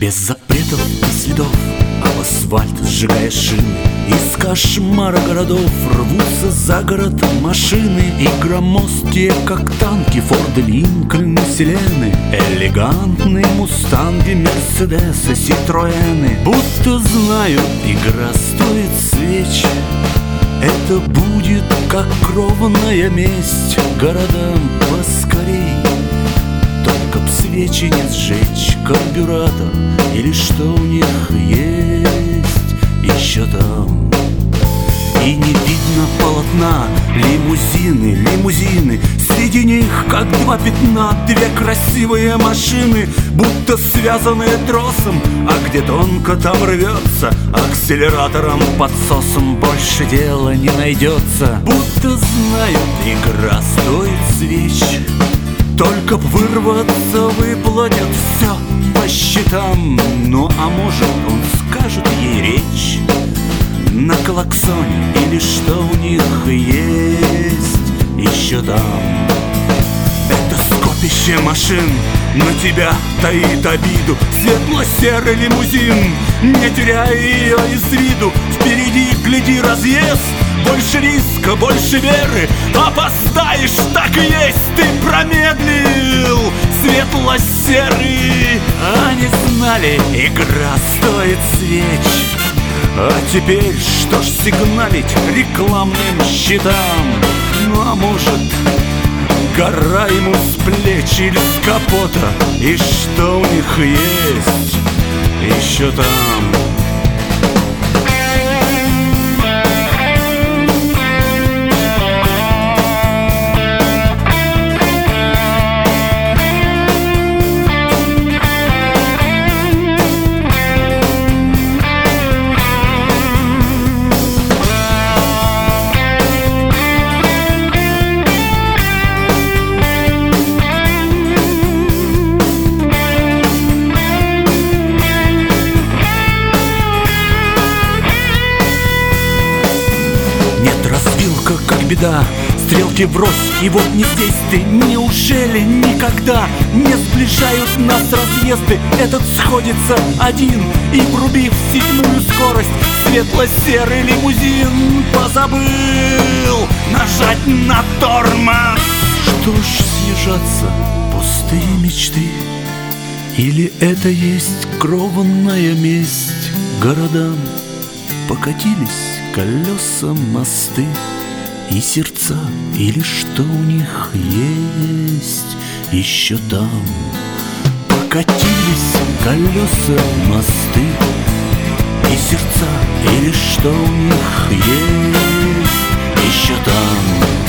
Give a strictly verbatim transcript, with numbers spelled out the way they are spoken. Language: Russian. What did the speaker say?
Без запретов и следов об асфальт сжигая шины, из кошмара городов рвутся за город машины. И громоздкие, как танки, Форды, Линкольны, Селены, элегантные мустанги, Мерседесы, Ситроэны. Будто знают, игра стоит свеч, это будет как кровная месть. Городам поскорей, только б свечи не сжечь, карбюратор или что у них есть еще там. И не видно полотна, лимузины, лимузины, среди них, как два пятна, две красивые машины, будто связанные тросом, а где тонко, там рвется. Акселератором, подсосом больше дела не найдется. Будто знают, игра стоит свеч, только б вырваться, выплатят все по счетам. Ну а может, он скажет ей речь на клаксоне или что у них есть еще там. Это скопище машин на тебя таит обиду. Светло-серый лимузин, не теряя ее из виду. Впереди, гляди, разъезд, больше риска, больше веры. Опоздаешь, так и есть, ты промедлил. Светло-серый, они знали, игра стоит свеч. А теперь что ж сигналить рекламным щитам? Ну а может, гора ему с плеч или с капота, и что у них есть еще там? Как беда, стрелки врозь, и вот не здесь ты. Неужели никогда не сближают нас разъезды? Этот сходится один, и врубив седьмую скорость, светло-серый лимузин позабыл нажать на тормоз. Что ж, съезжаться пустые мечты, или это есть кровная месть? Городам покатились колеса, мосты и сердца, или что у них есть еще там? Покатились колеса, мосты и сердца, или что у них есть еще там?